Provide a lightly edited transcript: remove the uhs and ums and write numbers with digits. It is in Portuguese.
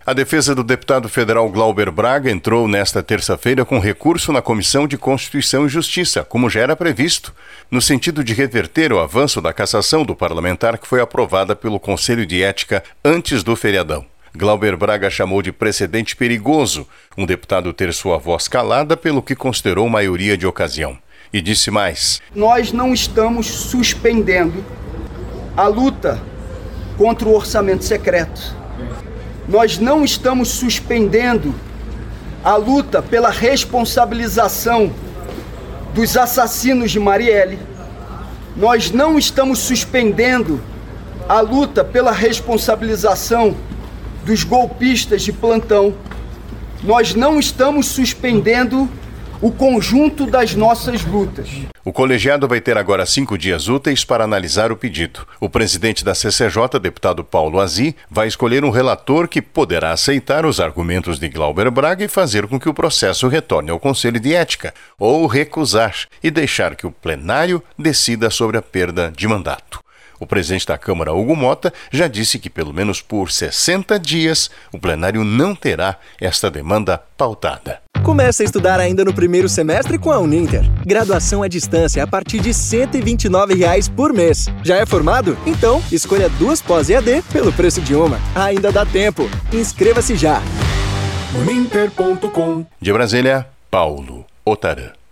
A defesa do deputado federal Glauber Braga entrou nesta terça-feira com recurso na Comissão de Constituição e Justiça, como já era previsto, no sentido de reverter o avanço da cassação do parlamentar que foi aprovada pelo Conselho de Ética antes do feriadão. Glauber Braga chamou de precedente perigoso um deputado ter sua voz calada pelo que considerou maioria de ocasião. E disse mais: nós não estamos suspendendo a luta contra o orçamento secreto. Nós não estamos suspendendo a luta pela responsabilização dos assassinos de Marielle. Nós não estamos suspendendo a luta pela responsabilização dos golpistas de plantão. Nós não estamos suspendendo o conjunto das nossas lutas. O colegiado vai ter agora 5 dias úteis para analisar o pedido. O presidente da CCJ, deputado Paulo Azy, vai escolher um relator que poderá aceitar os argumentos de Glauber Braga e fazer com que o processo retorne ao Conselho de Ética, ou recusar e deixar que o plenário decida sobre a perda de mandato. O presidente da Câmara, Hugo Mota, já disse que pelo menos por 60 dias o plenário não terá esta demanda pautada. Comece a estudar ainda no primeiro semestre com a Uninter. Graduação à distância a partir de R$ 129 por mês. Já é formado? Então, escolha 2 pós-EAD pelo preço de uma. Ainda dá tempo. Inscreva-se já. Uninter.com. De Brasília, Paulo Otarã.